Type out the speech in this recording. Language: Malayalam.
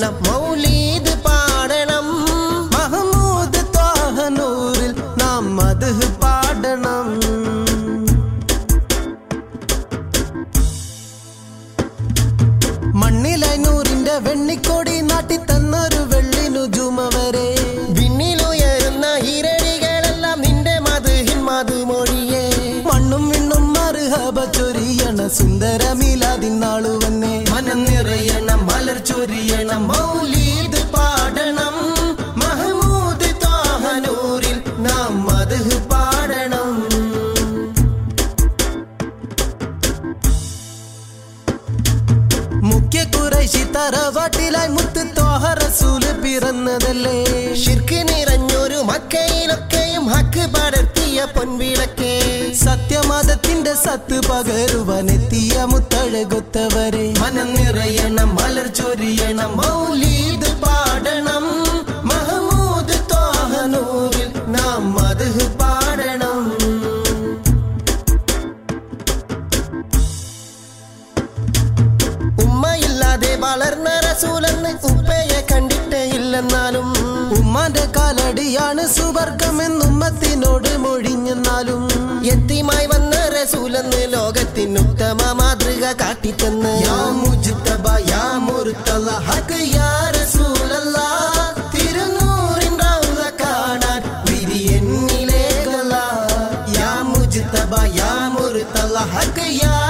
ചൊരിയണം മൗലീദ് പാടണം മഹമൂദ് ത്വാഹ നൂറിൽ നാം മദ്ഹ് പാടണം മണ്ണിലായി നൂറിന്റെ വെണ്ണിക്കോടി നാട്ടി തന്നൊരു വെള്ളി നുജുമ വരെ വിണ്ണിലുയരുന്ന ഇരടികളെല്ലാം നിന്റെ മദ്ഹിൻ മധുമൊഴിയേ മണ്ണും വിണ്ണും മർഹബ ചൊരിയണ സുന്ദര മീലാദിൻ നാളു വന്നേ മനം നിറയണം മലർ ചൊരിയണം മൗലീദ് പാടണം മഹമൂദ് ത്വാഹ നൂറിൽ നാം മദ്ഹ് പാടണം മുഖ്യ ഖുറൈശി തറവാട്ടിലായി മുത്ത് ത്വാഹ റസൂല് പിറന്നതല്ലേ ശിർക്ക് നിറഞ്ഞൊരു മക്കയിലൊക്കെയും ഹക്ക് പടർത്തിയ പൊൻവിളക്കേ സത്യമതത്തിന്റെ സത്ത് പകരുവാനെത്തിയ മുത്തഴകൊത്തവരെ മനം നിറയണം മലർ ചൊരിയണം മൗലീദ് പാടണം മഹമൂദ് ത്വാഹ നൂറിൽ നാം മദ്ഹ് പാടണം ഉമ്മയില്ലാതെ വളർന്ന റസൂലെന്ന് ഉപ്പയെ കണ്ടിട്ടേ ഇല്ലെന്നാലും ഉമ്മാന്റെ കാലടിയാണ് സുവർഗമെന്നുമ്മത്തിനോട് മൊഴിഞ്ഞെന്നാലും യത്തീമായി വന്ന റസൂലെന്ന് ലോകത്തിന് ഉത്തമ മാതൃക കാട്ടിത്തന്ന് യാ മുജ്തബ യാ മുർത്തള ഹഖ് യാ റസൂലല്ലാഹ് തിരുനൂറിൻ റൗള കാണാൻ വിരിയെന്നിലേകള യാ മുജ്തബ യാ മുർത്തള ഹഖ് യാ